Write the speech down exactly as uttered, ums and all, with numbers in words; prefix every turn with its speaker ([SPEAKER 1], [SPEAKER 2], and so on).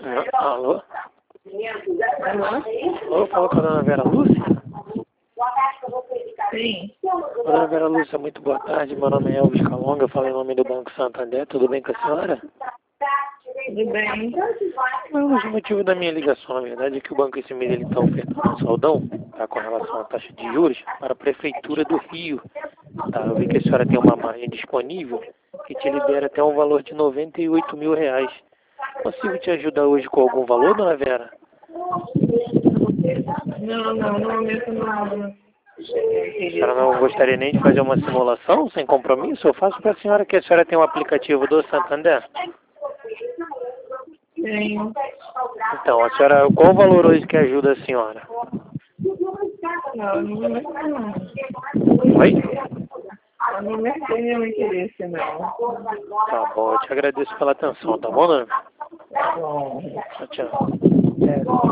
[SPEAKER 1] Alô?
[SPEAKER 2] Alô?
[SPEAKER 1] Alô, fala com a dona Vera Lúcia?
[SPEAKER 2] Sim.
[SPEAKER 1] Dona Vera Lúcia, muito boa tarde. Meu nome é Elvis Calonga, eu falo em nome do Banco Santander. Tudo bem com a senhora?
[SPEAKER 2] Tudo bem?
[SPEAKER 1] O motivo da minha ligação, na verdade, é que o banco esse mês está ofertando um saldão, tá, com relação à taxa de juros, para a Prefeitura do Rio. Tá, eu vi que a senhora tem uma margem disponível que te libera até um valor de noventa e oito mil reais. Consigo te ajudar hoje com algum valor, dona Vera?
[SPEAKER 2] Não, não, no momento não.
[SPEAKER 1] A senhora não gostaria nem de fazer uma simulação sem compromisso? Eu faço para a senhora que a senhora tem um aplicativo do Santander.
[SPEAKER 2] Tenho.
[SPEAKER 1] Então, a senhora, qual o valor hoje que ajuda a senhora?
[SPEAKER 2] Não, no momento não.
[SPEAKER 1] Oi?
[SPEAKER 2] No momento tem nenhum interesse, não.
[SPEAKER 1] Tá bom, eu te agradeço pela atenção, tá bom, dona?
[SPEAKER 2] Tá bom.
[SPEAKER 1] Tchau, tchau.